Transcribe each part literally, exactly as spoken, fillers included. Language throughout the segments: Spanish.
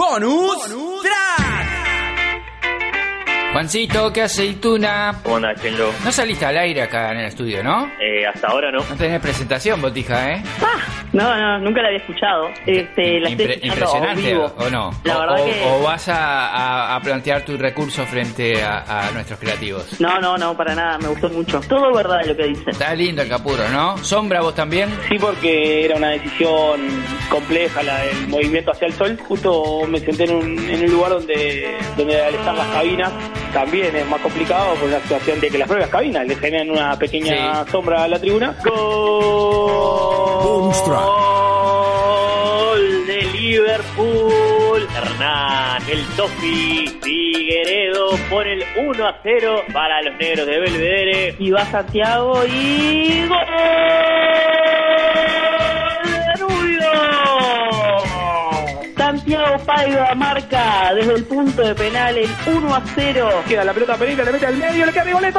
Bonus, Bonus Track. Juancito, ¿qué aceituna? ¿Cómo andás, Chenlo? No saliste al aire acá en el estudio, ¿no? Eh, hasta ahora no. No tenés presentación, Botija, ¿eh? Ah, no, no, nunca la había escuchado. Este, la estoy Impre- escuchando impresionante, vivo. ¿o no? La o, verdad o- que... o vas a, a- a plantear tu recurso frente a, a nuestros creativos. No, no, no, para nada, me gustó mucho. Todo verdad lo que dice. Está lindo el Capurro, ¿no? ¿Sombra vos también? Sí, porque era una decisión compleja la del movimiento hacia el sol. Justo me senté en un, en un lugar donde, donde al estar las cabinas también es más complicado por la situación de que las propias cabinas le generan una pequeña Sí. sombra a la tribuna. Bonus track. Gol de Liverpool. Hernán, el Tofi Figueredo pone el uno a cero para los negros de Belvedere. Y va Santiago y... ¡Gol! ¡Danubio! Santiago Paiva marca desde el punto de penal el uno a cero. Queda la pelota Pereira, le mete al medio, le queda Rigoletto.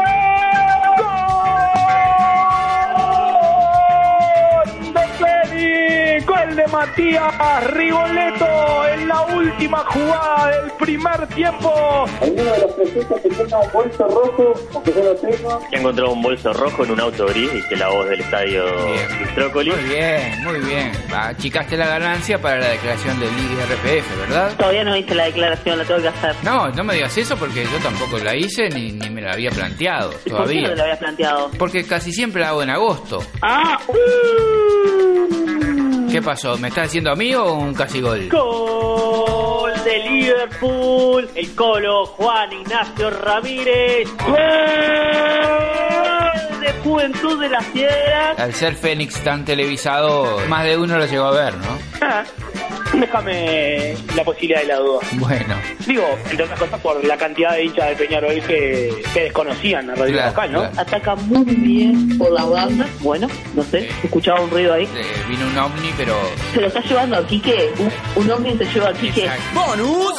¡Gol de Feni! ¡Gol de Matías Rigoletto en la última jugada del primer tiempo! ¿Alguno de los presentes que tenga un bolso rojo o que yo lo tenga? Que encontró un bolso rojo en un auto gris, dice la voz del estadio Bien. Bistrócoli. Muy bien, muy bien. Achicaste la ganancia para la declaración del I R P F, ¿verdad? Todavía no hice la declaración, la tengo que hacer. No, no me digas eso porque yo tampoco la hice ni, ni me la había planteado ¿Por qué todavía. no te lo habías planteado? Porque casi siempre la hago en agosto. Ah, uh. ¿Qué pasó? ¿Me estás diciendo a mí o un casi gol? Gol de Liverpool. El Colo Juan Ignacio Ramírez. ¡Gol de Juventud de las Piedras! Al ser Fénix tan televisado, más de uno lo llegó a ver, ¿no? Ah, déjame la posibilidad de la duda. Bueno, Digo, entre otras cosas por la cantidad de hinchas de Peñarol que, que desconocían a Rodrigo Claro, Local, ¿no? claro. Ataca muy bien por la banda. Bueno, no sé, Sí. escuchaba un ruido ahí. eh, vino un ovni, pero... Se lo está llevando a Quique. Un, un hombre se lleva a Quique. Exacto. Bonus